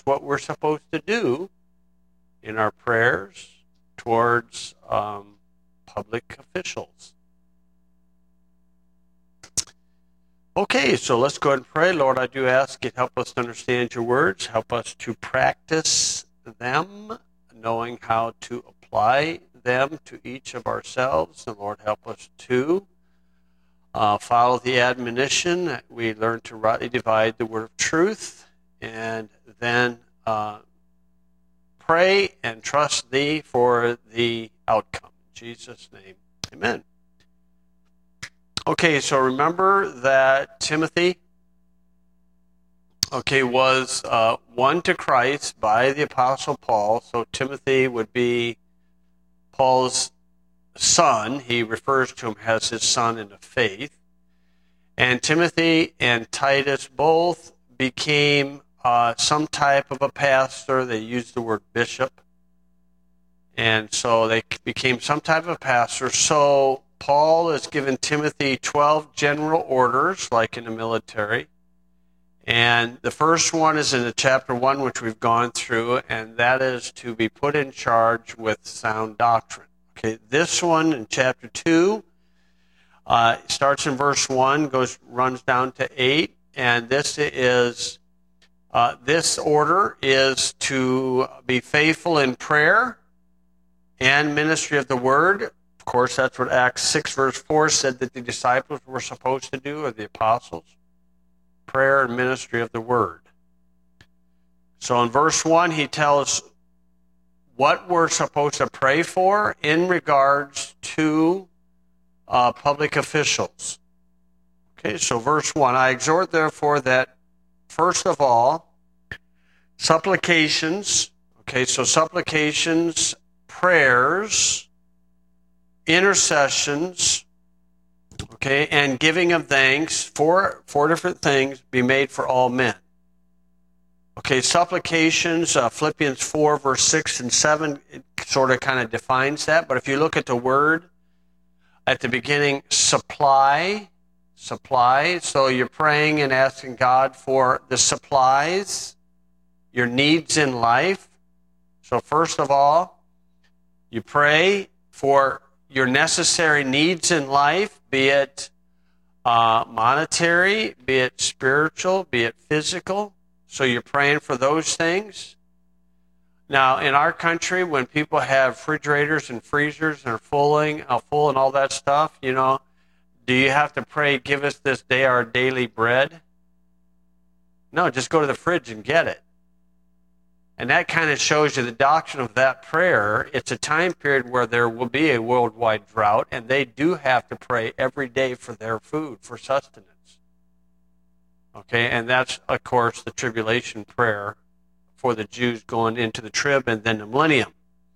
what we're supposed to do in our prayers towards public officials. Okay, so let's go ahead and pray. Lord, I do ask you to help us to understand your words. Help us to practice them, knowing how to apply them to each of ourselves. And Lord, help us to follow the admonition that we learn to rightly divide the word of truth, and then pray and trust thee for the outcome. In Jesus' name, amen. Okay, so remember that Timothy, was won to Christ by the Apostle Paul. So Timothy would be Paul's son. He refers to him as his son in the faith. And Timothy and Titus both became some type of a pastor. They used the word bishop. And so they became some type of pastor. So Paul has given Timothy 12 general orders, like in the military. And the first one is in the chapter 1, which we've gone through, and that is to be put in charge with sound doctrine. Okay, this one in chapter 2 starts in verse 1, runs down to 8, and this order is to be faithful in prayer and ministry of the word. Of course, that's what Acts 6 verse 4 said that the disciples were supposed to do, or the apostles. Prayer and ministry of the word. So in verse 1, he tells what we're supposed to pray for in regards to public officials. Okay, so verse 1, I exhort therefore that, first of all, supplications, prayers, intercessions, and giving of thanks, four different things, be made for all men. Okay, supplications, Philippians 4, verse 6 and 7, it sort of kind of defines that. But if you look at the word at the beginning, supply, so you're praying and asking God for the supplies, your needs in life. So first of all, you pray for your necessary needs in life, be it monetary, be it spiritual, be it physical. So you're praying for those things. Now, in our country, when people have refrigerators and freezers and are full and all that stuff, do you have to pray, give us this day our daily bread? No, just go to the fridge and get it. And that kind of shows you the doctrine of that prayer. It's a time period where there will be a worldwide drought, and they do have to pray every day for their food, for sustenance. Okay, and that's, of course, the tribulation prayer for the Jews going into the trib and then the millennium.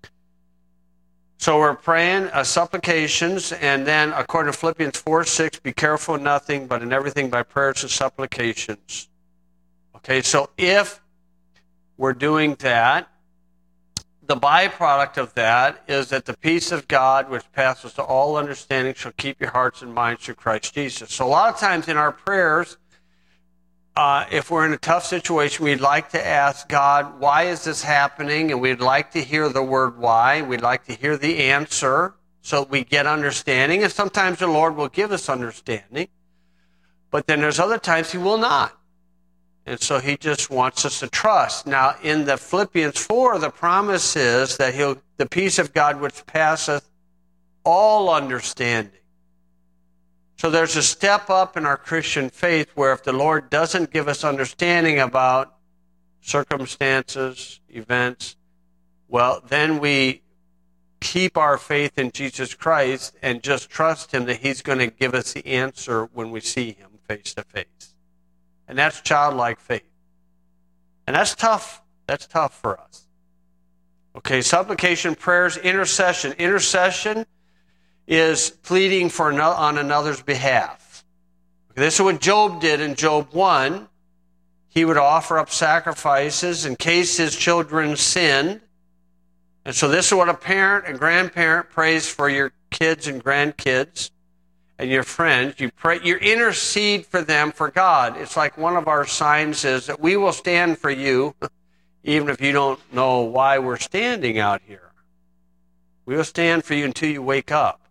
So we're praying supplications, and then according to Philippians 4:6, be careful in nothing, but in everything by prayers and supplications. Okay, so if we're doing that, the byproduct of that is that the peace of God, which passes to all understanding, shall keep your hearts and minds through Christ Jesus. So a lot of times in our prayers, if we're in a tough situation, we'd like to ask God, why is this happening? And we'd like to hear the word why. We'd like to hear the answer so we get understanding. And sometimes the Lord will give us understanding. But then there's other times he will not. And so he just wants us to trust. Now, in the Philippians 4, the promise is that the peace of God which passeth all understanding. So there's a step up in our Christian faith where if the Lord doesn't give us understanding about circumstances, events, well, then we keep our faith in Jesus Christ and just trust him that he's going to give us the answer when we see him face to face. And that's childlike faith. And that's tough. That's tough for us. Okay, supplication, prayers, intercession. Intercession is pleading on another's behalf. This is what Job did in Job 1. He would offer up sacrifices in case his children sinned. And so this is what a parent and grandparent prays for your kids and grandkids and your friends. You pray, you intercede for them for God. It's like one of our signs is that we will stand for you, even if you don't know why we're standing out here. We'll stand for you until you wake up.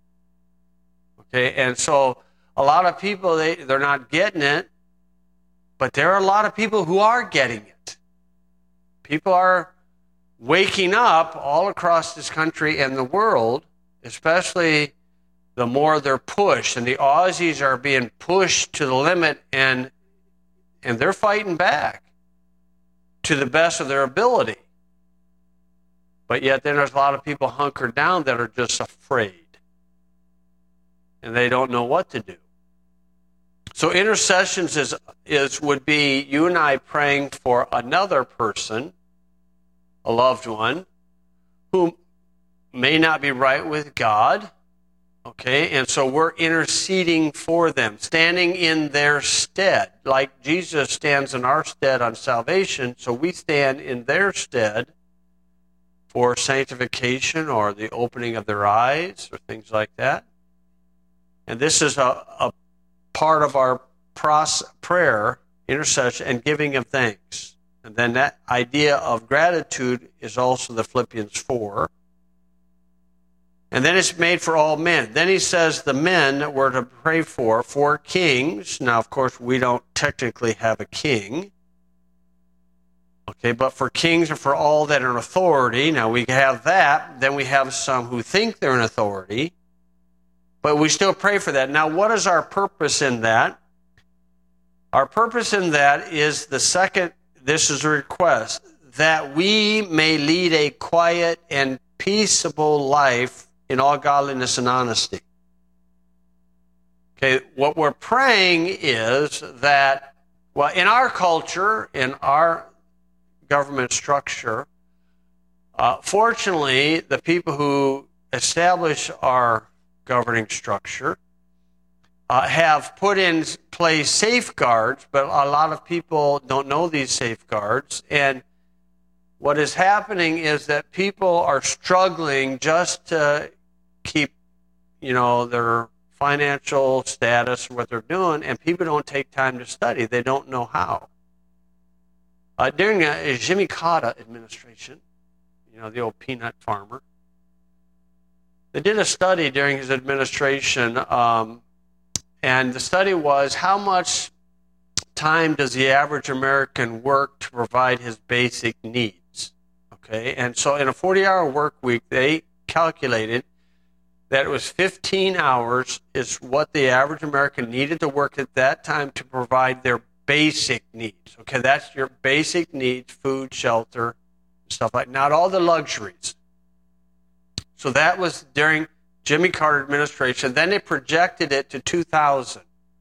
Okay, and so a lot of people, they're not getting it, but there are a lot of people who are getting it. People are waking up all across this country and the world, especially the more they're pushed. And the Aussies are being pushed to the limit, and they're fighting back to the best of their ability. But yet then there's a lot of people hunkered down that are just afraid. And they don't know what to do. So intercessions would be you and I praying for another person, a loved one, who may not be right with God. Okay, and so we're interceding for them, standing in their stead. Like Jesus stands in our stead on salvation, so we stand in their stead for sanctification or the opening of their eyes or things like that. And this is a part of our prayer, intercession, and giving of thanks. And then that idea of gratitude is also the Philippians 4. And then it's made for all men. Then he says the men that we're to pray for kings. Now, of course, we don't technically have a king. Okay, but for kings and for all that are in authority. Now, we have that. Then we have some who think they're in authority. But we still pray for that. Now, what is our purpose in that? Our purpose in that is the second, this is a request, that we may lead a quiet and peaceable life in all godliness and honesty. Okay, what we're praying is that, well, in our culture, in our government structure, fortunately, the people who establish our governing structure have put in place safeguards, but a lot of people don't know these safeguards. And what is happening is that people are struggling just to keep, their financial status and what they're doing, and people don't take time to study. They don't know how. During the Jimmy Carter administration, the old peanut farmer, they did a study during his administration, and the study was how much time does the average American work to provide his basic needs. Okay, and so in a 40-hour work week, they calculated that it was 15 hours is what the average American needed to work at that time to provide their basic needs. Okay, that's your basic needs, food, shelter, stuff like that. Not all the luxuries. So that was during Jimmy Carter administration. Then they projected it to 2000.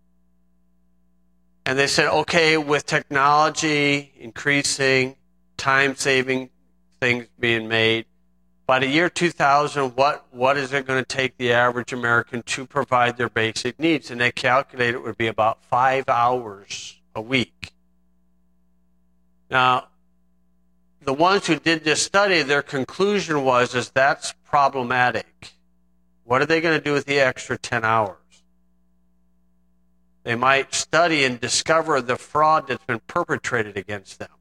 And they said, okay, with technology increasing, time-saving things being made, by the year 2000, what is it going to take the average American to provide their basic needs? And they calculated it would be about 5 hours a week. Now, the ones who did this study, their conclusion was that's problematic. What are they going to do with the extra 10 hours? They might study and discover the fraud that's been perpetrated against them.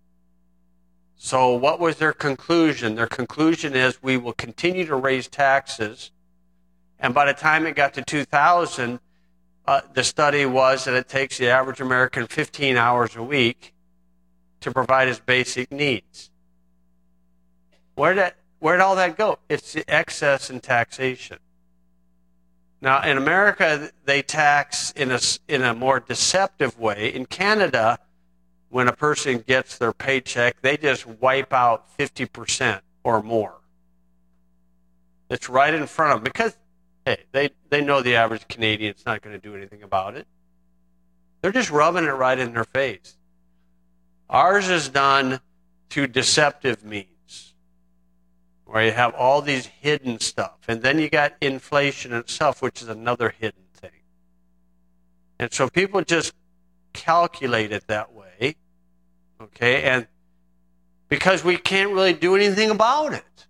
So what was their conclusion? Their conclusion is we will continue to raise taxes. And by the time it got to 2000, the study was that it takes the average American 15 hours a week to provide his basic needs. Where'd all that go? It's the excess in taxation. Now, in America, they tax in a more deceptive way. In Canada, when a person gets their paycheck, they just wipe out 50% or more. It's right in front of them because, hey, they know the average Canadian's not going to do anything about it. They're just rubbing it right in their face. Ours is done through deceptive means, where you have all these hidden stuff. And then you got inflation itself, which is another hidden thing. And so people just calculate it that way, okay? And because we can't really do anything about it.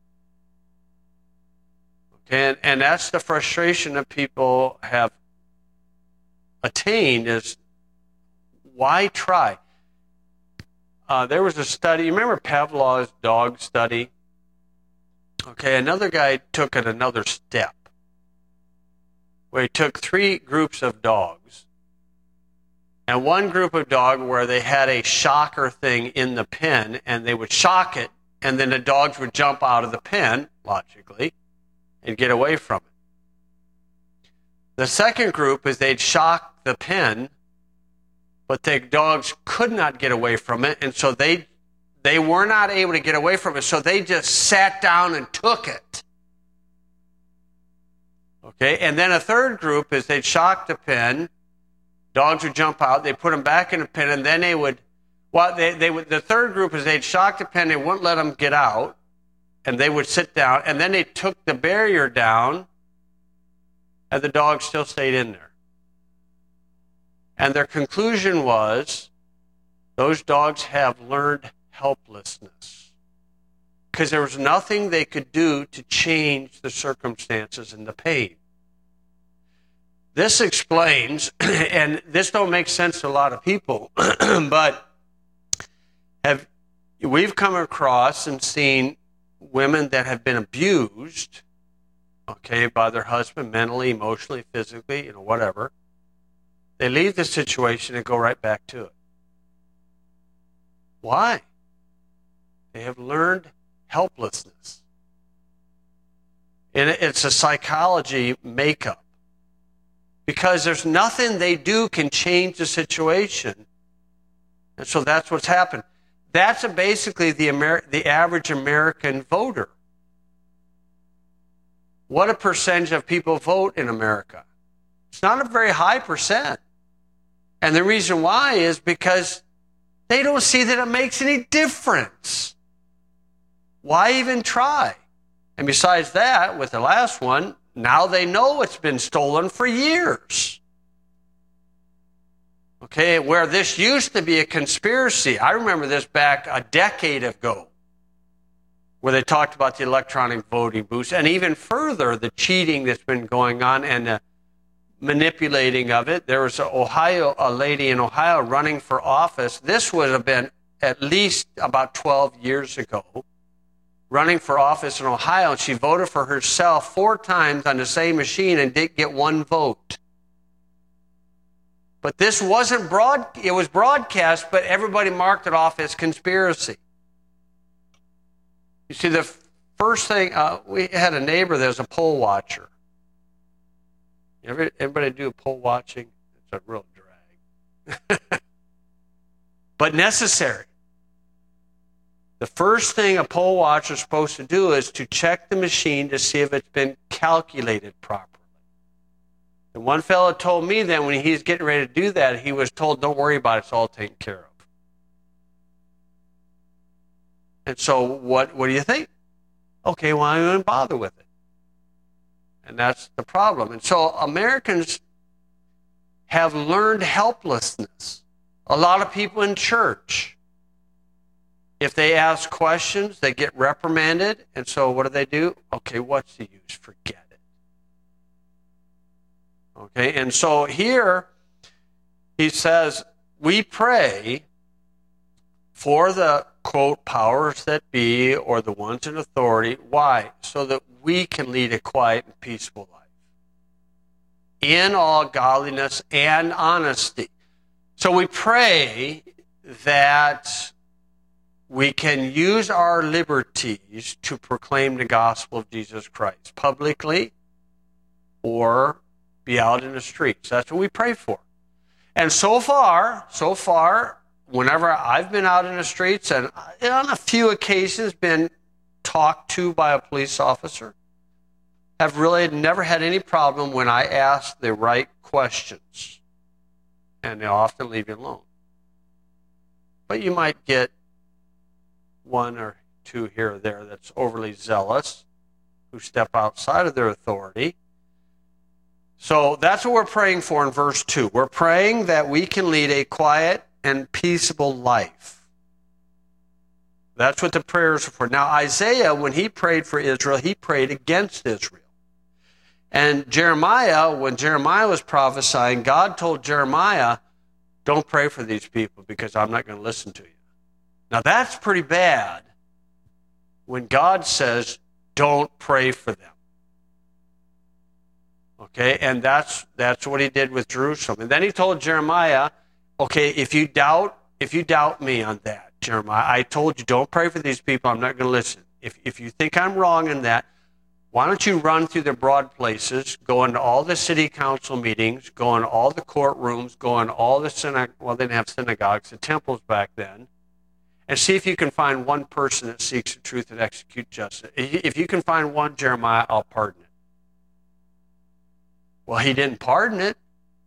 Okay, and that's the frustration that people have attained is, why try? there was a study. You remember Pavlov's dog study? Okay, another guy took it another step, where he took 3 groups of dogs, and one group of dog where they had a shocker thing in the pen, and they would shock it, and then the dogs would jump out of the pen, logically, and get away from it. The second group is they'd shock the pen, but the dogs could not get away from it, and so they were not able to get away from it, so they just sat down and took it. Okay, and then a third group is they'd shock the pen, dogs would jump out, they put them back in the pen, and then they would, the third group is they'd shock the pen, they wouldn't let them get out, and they would sit down, and then they took the barrier down, and the dogs still stayed in there. And their conclusion was, those dogs have learned helplessness, because there was nothing they could do to change the circumstances and the pain. This explains, and this don't make sense to a lot of people, but we've come across and seen women that have been abused, okay, by their husband, mentally, emotionally, physically, whatever. They leave the situation and go right back to it. Why? They have learned helplessness. And it's a psychology makeup. Because there's nothing they do can change the situation. And so that's what's happened. That's basically the average American voter. What a percentage of people vote in America? It's not a very high percent. And the reason why is because they don't see that it makes any difference. Why even try? And besides that, with the last one, now they know it's been stolen for years. Okay, where this used to be a conspiracy. I remember this back a decade ago, where they talked about the electronic voting booths, and even further, the cheating that's been going on and the manipulating of it. There was a lady in Ohio running for office. This would have been at least about 12 years ago, running for office in Ohio, and she voted for herself 4 times on the same machine and didn't get 1 vote. But this wasn't it was broadcast, but everybody marked it off as conspiracy. You see, the first thing, we had a neighbor that was a poll watcher. Everybody do poll watching? It's a real drag. But necessary. The first thing a poll watcher is supposed to do is to check the machine to see if it's been calculated properly. And one fellow told me that when he's getting ready to do that, he was told, don't worry about it, it's all taken care of. And so what do you think? Okay, why don't you bother with it? And that's the problem. And so Americans have learned helplessness. A lot of people in church, if they ask questions, they get reprimanded. And so what do? Okay, what's the use? Forget it. Okay, and so here he says, we pray for the, quote, powers that be or the ones in authority. Why? So that we can lead a quiet and peaceful life in all godliness and honesty. So we pray that we can use our liberties to proclaim the gospel of Jesus Christ publicly or be out in the streets. That's what we pray for. And so far, whenever I've been out in the streets and on a few occasions been talked to by a police officer, have really never had any problem when I ask the right questions. And they often leave you alone. But you might get 1 or 2 here or there that's overly zealous, who step outside of their authority. So that's what we're praying for in verse 2. We're praying that we can lead a quiet and peaceable life. That's what the prayers are for. Now, Isaiah, when he prayed for Israel, he prayed against Israel. And Jeremiah, when Jeremiah was prophesying, God told Jeremiah, don't pray for these people because I'm not going to listen to you. Now that's pretty bad when God says, don't pray for them. Okay, and that's what he did with Jerusalem. And then he told Jeremiah, okay, if you doubt me on that, Jeremiah, I told you don't pray for these people, I'm not going to listen. If you think I'm wrong in that, why don't you run through the broad places, go into all the city council meetings, go in all the courtrooms, go in all the well, they didn't have synagogues, the temples back then, and see if you can find one person that seeks the truth and execute justice. If you can find one, Jeremiah, I'll pardon it. Well, he didn't pardon it,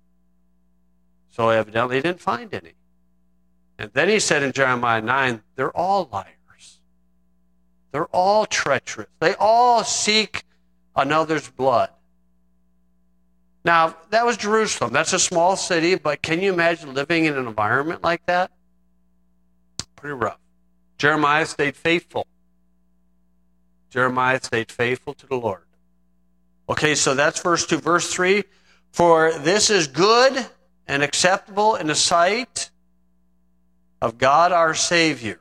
so evidently he didn't find any. And then he said in Jeremiah 9, they're all liars. They're all treacherous. They all seek another's blood. Now, that was Jerusalem. That's a small city, but can you imagine living in an environment like that? Pretty rough. Jeremiah stayed faithful. Jeremiah stayed faithful to the Lord. Okay, so that's verse 2. Verse 3, for this is good and acceptable in the sight of God our Savior.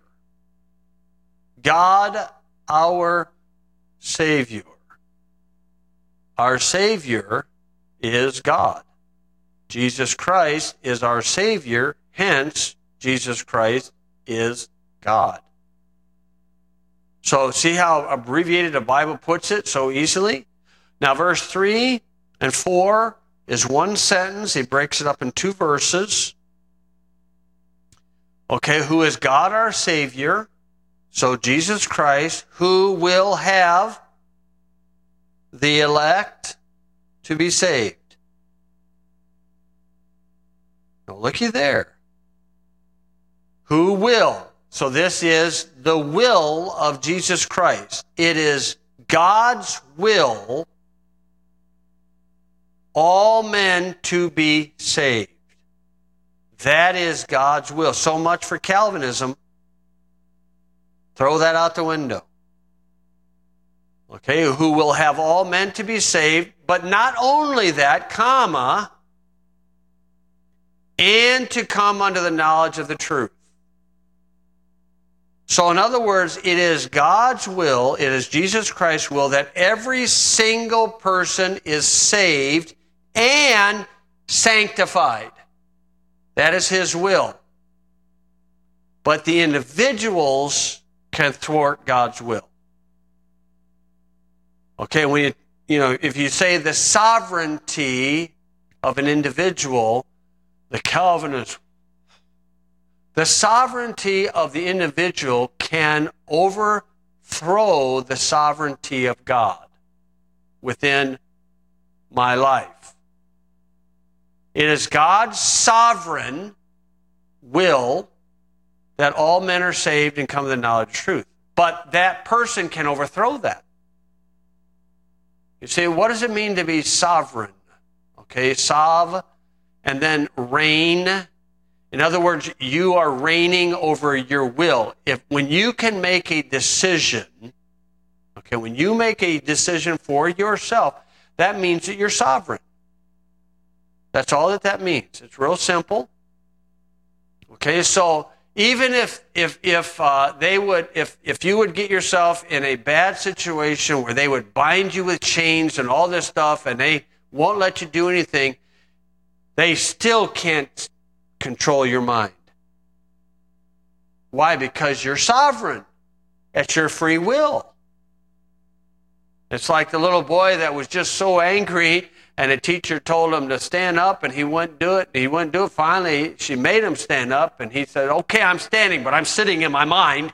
God our Savior. Our Savior is God. Jesus Christ is our Savior, hence Jesus Christ is God. So see how abbreviated the Bible puts it so easily? Now verse 3 and 4 is one sentence. He breaks it up in two verses. Okay, who is God our Savior? So Jesus Christ, who will have the elect to be saved. Now looky there. Who will? So this is the will of Jesus Christ. It is God's will, all men to be saved. That is God's will. So much for Calvinism. Throw that out the window. Okay, who will have all men to be saved, but not only that, comma, and to come unto the knowledge of the truth. So in other words, it is God's will, it is Jesus Christ's will that every single person is saved and sanctified. That is his will. But the individuals can thwart God's will. Okay, when if you say the sovereignty of an individual, the Calvinists, the sovereignty of the individual can overthrow the sovereignty of God within my life. It is God's sovereign will that all men are saved and come to the knowledge of truth. But that person can overthrow that. You say, what does it mean to be sovereign? Okay, sav, and then reign. In other words, you are reigning over your will. When you can make a decision, okay, when you make a decision for yourself, that means that you're sovereign. That's all that means. It's real simple. Okay, so even if you would get yourself in a bad situation where they would bind you with chains and all this stuff and they won't let you do anything, they still can't control your mind. Why? Because you're sovereign. It's your free will. It's like the little boy that was just so angry and the teacher told him to stand up and he wouldn't do it. He wouldn't do it. Finally, she made him stand up and he said, okay, I'm standing, but I'm sitting in my mind.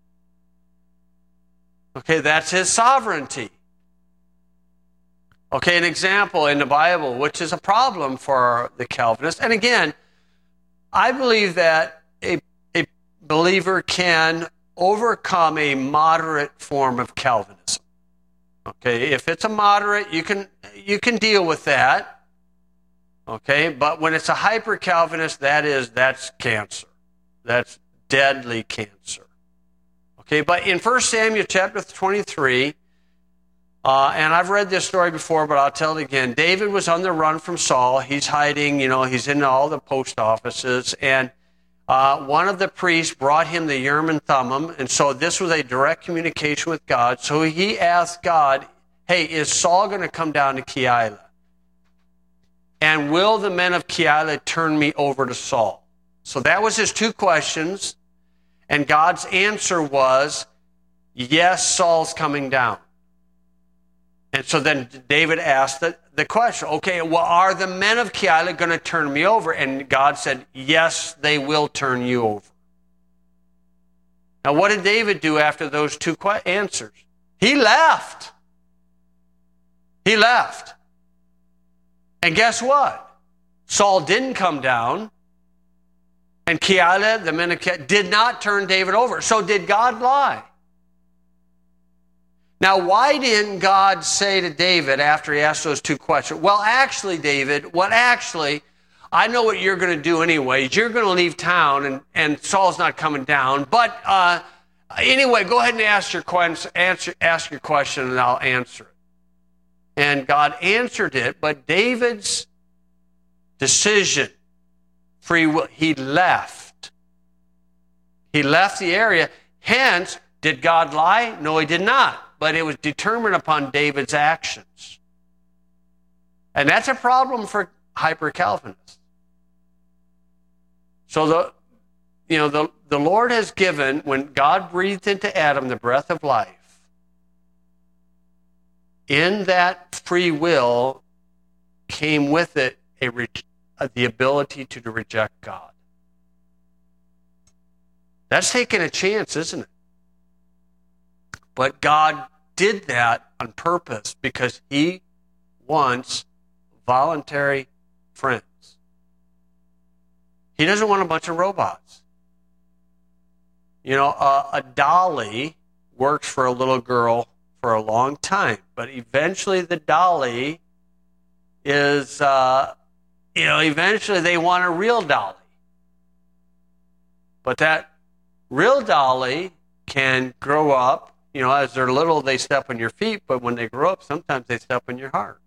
Okay, that's his sovereignty. Okay, an example in the Bible, which is a problem for the Calvinists. And again, I believe that a believer can overcome a moderate form of Calvinism. Okay, if it's a moderate, you can deal with that. Okay, but when it's a hyper-Calvinist, that's cancer. That's deadly cancer. Okay, but in 1 Samuel chapter 23, and I've read this story before, but I'll tell it again. David was on the run from Saul. He's hiding, he's in all the post offices. And one of the priests brought him the Urim and Thummim, and so this was a direct communication with God. So he asked God, hey, is Saul going to come down to Keilah? And will the men of Keilah turn me over to Saul? So that was his two questions. And God's answer was, yes, Saul's coming down. And so then David asked the question, okay, well, are the men of Keilah going to turn me over? And God said, yes, they will turn you over. Now, what did David do after those two answers? He left. He left. And guess what? Saul didn't come down. And Keilah, the men of Keilah, did not turn David over. So did God lie? Now, why didn't God say to David after he asked those two questions, well, actually, David, I know what you're going to do anyways. You're going to leave town, and Saul's not coming down. But anyway, go ahead and ask your question, and I'll answer it. And God answered it, but David's decision, free will, he left. He left the area. Hence, did God lie? No, he did not. But it was determined upon David's actions. And that's a problem for hyper-Calvinists. So the Lord has given, when God breathed into Adam the breath of life, in that free will came with it the ability to reject God. That's taking a chance, isn't it? But God did that on purpose because he wants voluntary friends. He doesn't want a bunch of robots. A dolly works for a little girl for a long time, but eventually the dolly is, eventually they want a real dolly. But that real dolly can grow up. As they're little, they step on your feet, but when they grow up, sometimes they step on your heart.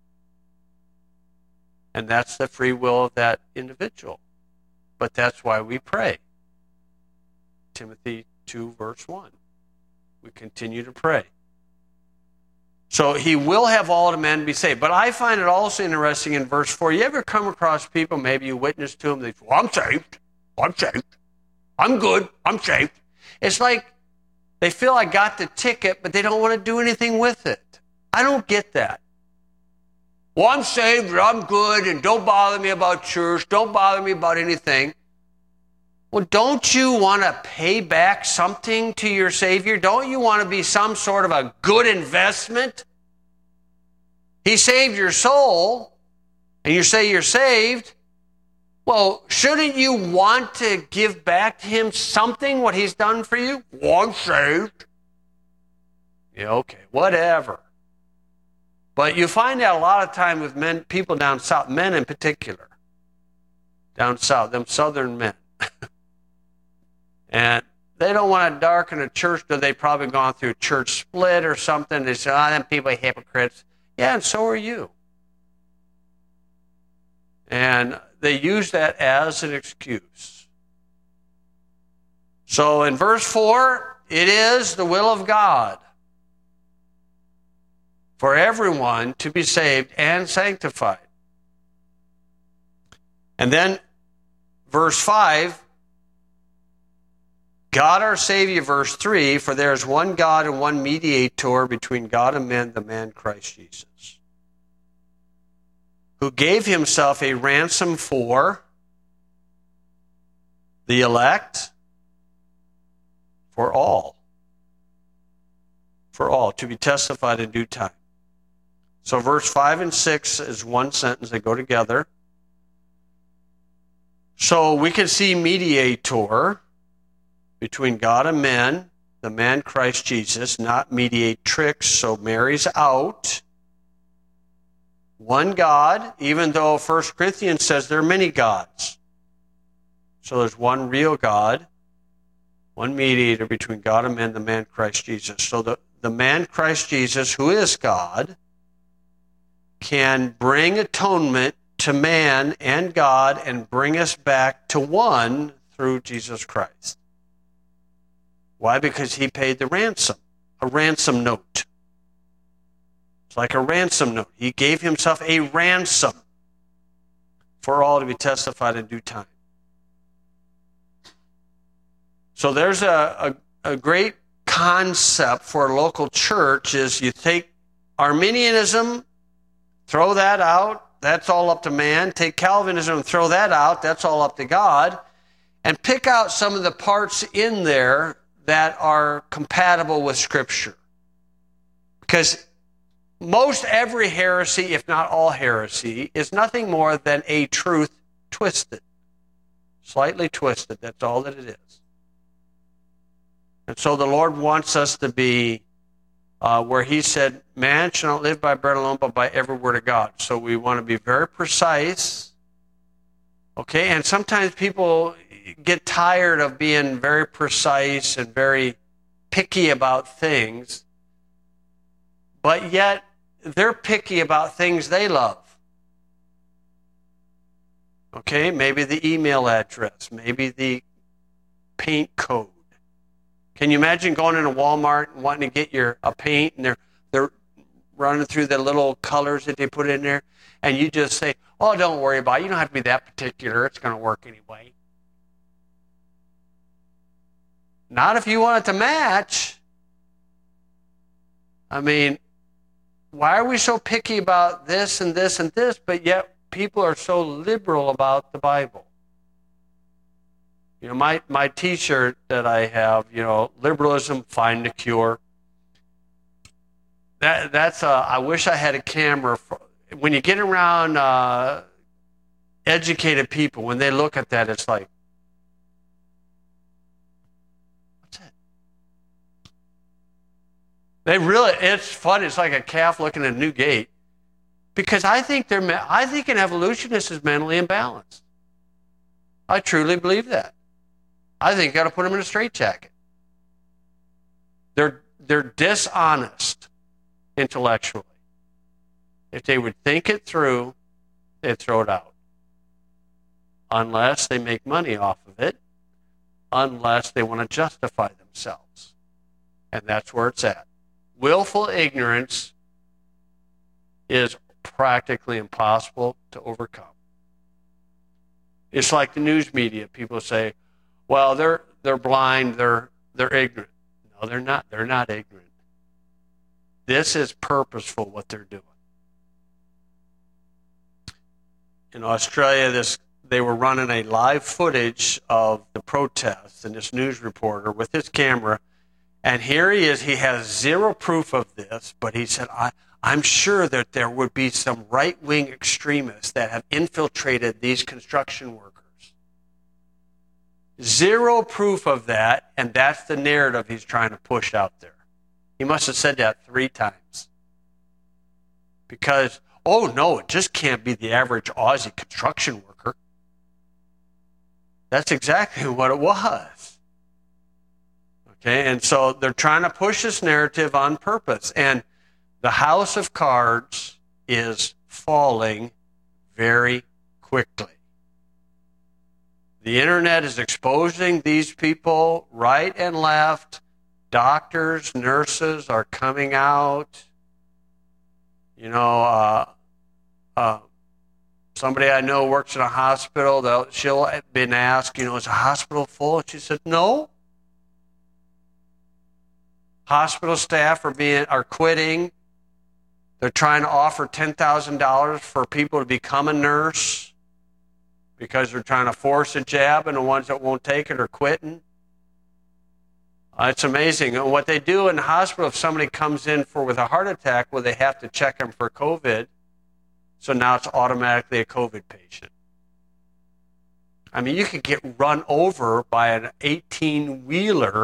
And that's the free will of that individual. But that's why we pray. Timothy 2, verse 1. We continue to pray. So he will have all the men be saved. But I find it also interesting in verse 4. You ever come across people, maybe you witness to them, they say, well, I'm saved. I'm good. I'm saved. It's like, they feel I got the ticket, but they don't want to do anything with it. I don't get that. Well, I'm saved, I'm good, and don't bother me about church, don't bother me about anything. Well, don't you want to pay back something to your Savior? Don't you want to be some sort of a good investment? He saved your soul, and you say you're saved. Well, shouldn't you want to give back to him something, what he's done for you? Well, I'm saved. Yeah, okay, whatever. But you find that a lot of time with people down south, men in particular, down south, them southern men. And they don't want to darken a church, though they've probably gone through a church split or something. They say, them people are hypocrites. Yeah, and so are you. And they use that as an excuse. So in verse 4, it is the will of God for everyone to be saved and sanctified. And then verse 5, God our Savior, verse 3, for there is one God and one mediator between God and men, the man Christ Jesus, who gave himself a ransom for the elect, for all, to be testified in due time. So verse 5 and 6 is one sentence. They go together. So we can see mediator between God and men, the man Christ Jesus, not mediatrix, so Mary's out. One God, even though 1 Corinthians says there are many gods. So there's one real God, one mediator between God and men, the man Christ Jesus. So the man Christ Jesus, who is God, can bring atonement to man and God and bring us back to one through Jesus Christ. Why? Because he paid the ransom, a ransom note. It's like a ransom note. He gave himself a ransom for all to be testified in due time. So there's a great concept for a local church is you take Arminianism, throw that out, that's all up to man. Take Calvinism and throw that out, that's all up to God. And pick out some of the parts in there that are compatible with Scripture. Because most every heresy, if not all heresy, is nothing more than a truth twisted. Slightly twisted, that's all that it is. And so the Lord wants us to be where he said, man shall not live by bread alone, but by every word of God. So we want to be very precise. Okay, and sometimes people get tired of being very precise and very picky about things, but yet they're picky about things they love. Okay, maybe the email address, maybe the paint code. Can you imagine going into Walmart and wanting to get a paint, and they're running through the little colors that they put in there, and you just say, oh, don't worry about it. You don't have to be that particular. It's going to work anyway. Not if you want it to match. I mean, why are we so picky about this and this and this, but yet people are so liberal about the Bible? You know, my T-shirt that I have, you know, liberalism, find the cure. I wish I had a camera. When you get around educated people, when they look at that, it's like, what's that? It's fun. It's like a calf looking at a new gate. Because I think an evolutionist is mentally imbalanced. I truly believe that. I think you got to put them in a straitjacket. They're dishonest intellectually. If they would think it through, they'd throw it out. Unless they make money off of it, unless they want to justify themselves. And that's where it's at. Willful ignorance is practically impossible to overcome. It's like the news media. People say, well, they're blind, they're ignorant. No, they're not. They're not ignorant. This is purposeful what they're doing. In Australia, they were running a live footage of the protests, and this news reporter with his camera, and here he is. He has zero proof of this, but he said, I'm sure that there would be some right-wing extremists that have infiltrated these construction workers. Zero proof of that, and that's the narrative he's trying to push out there. He must have said that 3 times. Because, oh no, it just can't be the average Aussie construction worker. That's exactly what it was. Okay, and so they're trying to push this narrative on purpose. And the house of cards is falling very quickly. The internet is exposing these people right and left. Doctors, nurses are coming out. You know, somebody I know works in a hospital. She'll have been asked, you know, is the hospital full? And she said, no. Hospital staff are quitting. They're trying to offer $10,000 for people to become a nurse because they're trying to force a jab, and the ones that won't take it are quitting. It's amazing. And what they do in the hospital, if somebody comes in with a heart attack, well, they have to check them for COVID. So now it's automatically a COVID patient. I mean, you could get run over by an 18-wheeler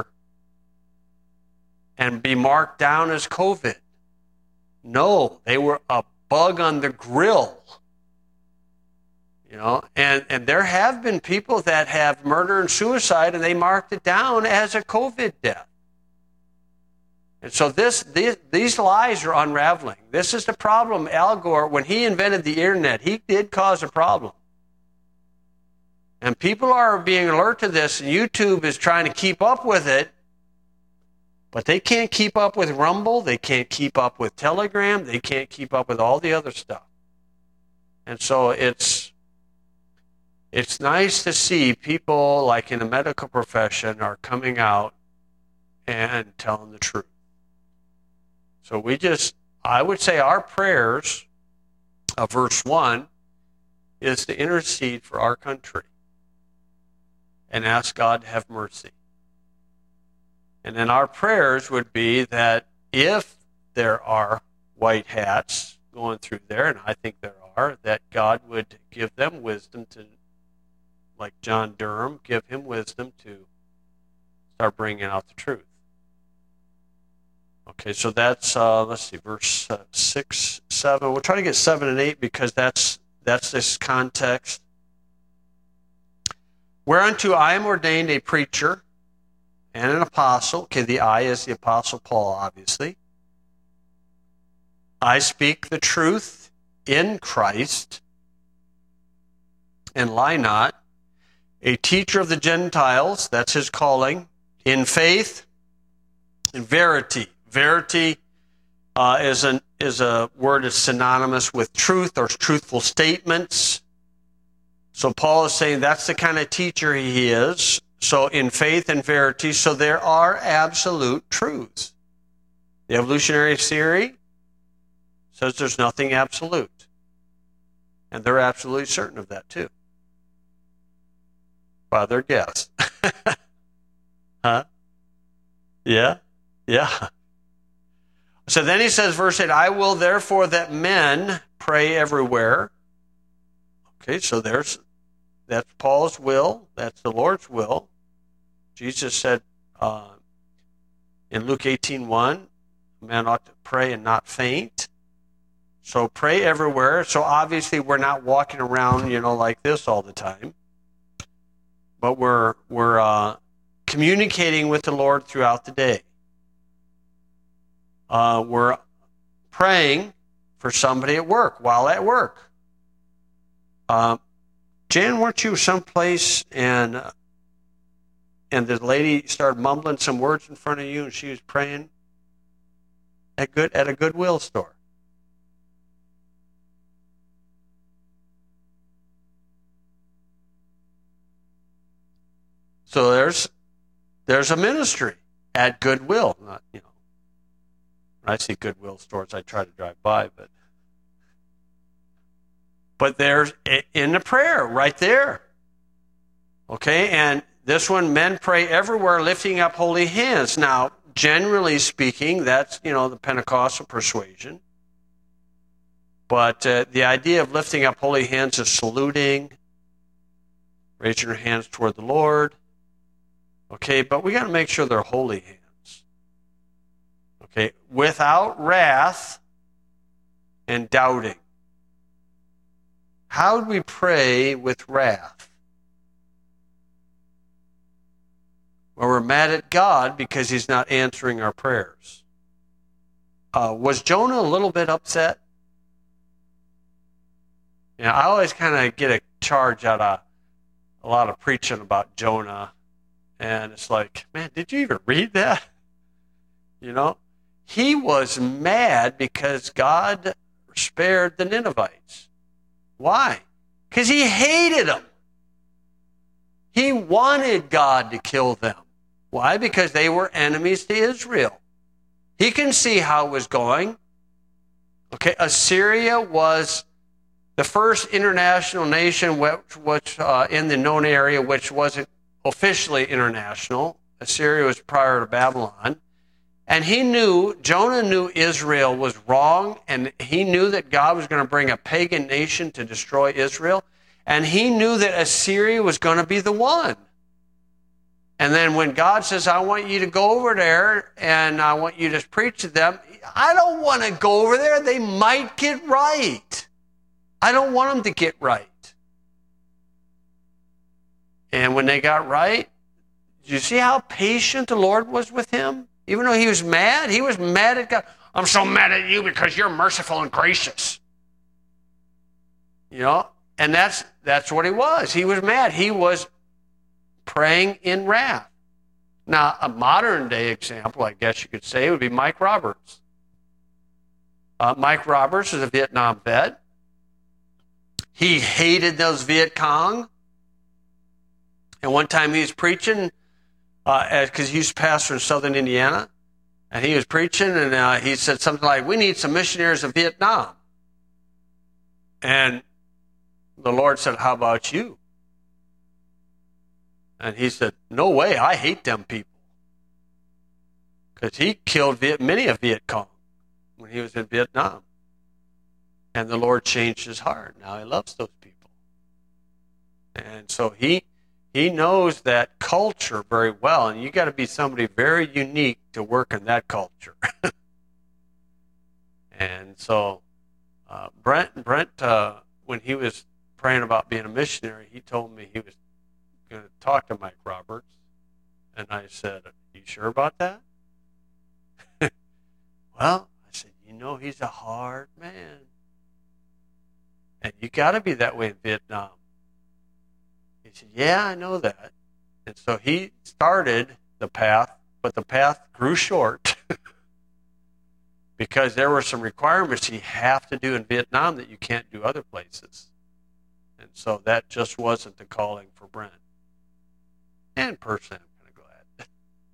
and be marked down as COVID. No, they were a bug on the grill. You know, and there have been people that have murder and suicide, and they marked it down as a COVID death. And so these lies are unraveling. This is the problem. Al Gore, when he invented the internet, he did cause a problem. And people are being alert to this, and YouTube is trying to keep up with it, but they can't keep up with Rumble, they can't keep up with Telegram, they can't keep up with all the other stuff. And so it's nice to see people like in the medical profession are coming out and telling the truth. So I would say our prayers of verse 1 is to intercede for our country and ask God to have mercy. And then our prayers would be that if there are white hats going through there, and I think there are, that God would give them wisdom to, like John Durham, give him wisdom to start bringing out the truth. Okay, so that's, let's see, verse 6, 7. We'll try to get 7 and 8 because that's this context. Whereunto I am ordained a preacher and an apostle. Okay, the I is the Apostle Paul, obviously. I speak the truth in Christ and lie not. A teacher of the Gentiles, that's his calling, in faith and verity. Verity is a word that's synonymous with truth or truthful statements. So Paul is saying that's the kind of teacher he is. So in faith and verity, so there are absolute truths. The evolutionary theory says there's nothing absolute. And they're absolutely certain of that too. By their guess. Huh? Yeah? Yeah. So then he says, verse 8, I will therefore that men pray everywhere. Okay, so that's Paul's will. That's the Lord's will. Jesus said in Luke 18:1, man ought to pray and not faint. So pray everywhere. So obviously we're not walking around, like this all the time. But we're communicating with the Lord throughout the day. We're praying for somebody at work while at work. Jan, weren't you someplace and the lady started mumbling some words in front of you and she was praying at a Goodwill store? So there's a ministry at Goodwill. Not, when I see Goodwill stores, I try to drive by, but there's in the prayer right there. Okay, and this one, men pray everywhere, lifting up holy hands. Now, generally speaking, that's, the Pentecostal persuasion. But the idea of lifting up holy hands is saluting, raising your hands toward the Lord. Okay, but we got to make sure they're holy hands. Okay, without wrath and doubting. How do we pray with wrath? Well, we're mad at God because he's not answering our prayers. Was Jonah a little bit upset? I always kind of get a charge out of a lot of preaching about Jonah. And it's like, man, did you even read that? He was mad because God spared the Ninevites. Why? Because he hated them. He wanted God to kill them. Why? Because they were enemies to Israel. He can see how it was going. Okay, Assyria was the first international nation which in the known area which wasn't officially international. Assyria was prior to Babylon. And Jonah knew Israel was wrong, and he knew that God was going to bring a pagan nation to destroy Israel. And he knew that Assyria was going to be the one. And then when God says, I want you to go over there and I want you to preach to them, I don't want to go over there. They might get right. I don't want them to get right. And when they got right, did you see how patient the Lord was with him? Even though he was mad at God. I'm so mad at you because you're merciful and gracious. And that's what he was. He was mad. He was praying in wrath. Now, a modern day example, I guess you could say, would be Mike Roberts. Mike Roberts is a Vietnam vet. He hated those Viet Cong. And one time he was preaching, because he used to pastor in southern Indiana, and he was preaching, and he said something like, "We need some missionaries in Vietnam." And the Lord said, "How about you?" And he said, "No way, I hate them people." Because he killed many of Viet Cong when he was in Vietnam. And the Lord changed his heart. Now he loves those people. And so he knows that culture very well, and you got to be somebody very unique to work in that culture. And so Brent, when he was praying about being a missionary, he told me he was going to talk to Mike Roberts, and I said, "Are you sure about that?" Well, I said, he's a hard man, and you got to be that way in Vietnam. He said, "Yeah, I know that." And so he started the path, but the path grew short because there were some requirements you have to do in Vietnam that you can't do other places. And so that just wasn't the calling for Brent. And personally, I'm kind of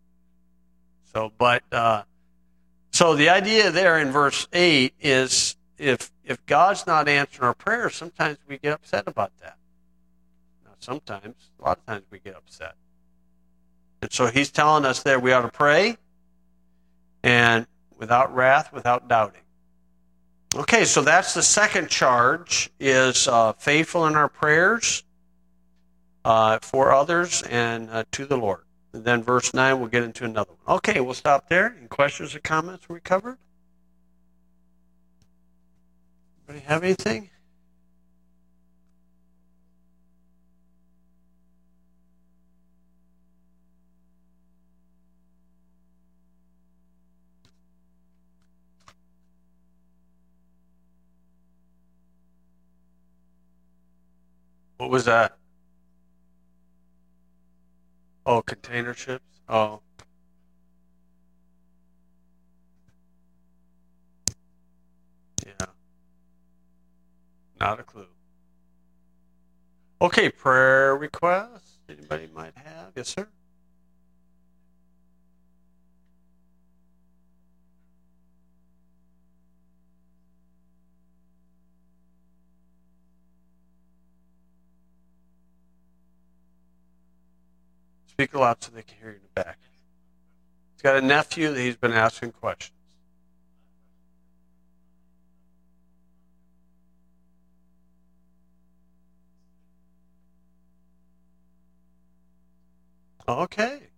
glad. So the idea there in verse 8 is if God's not answering our prayers, sometimes we get upset about that. A lot of times we get upset. And so he's telling us there we ought to pray, and without wrath, without doubting. Okay, so that's the second charge, is faithful in our prayers for others and to the Lord. And then verse 9, we'll get into another one. Okay, we'll stop there. Any questions or comments we covered? Anybody have anything? What was that? Oh, container ships? Oh. Yeah. Not a clue. Okay, prayer requests. Anybody might have? Yes, sir? Speak aloud so they can hear you in the back. He's got a nephew that he's been asking questions. Okay.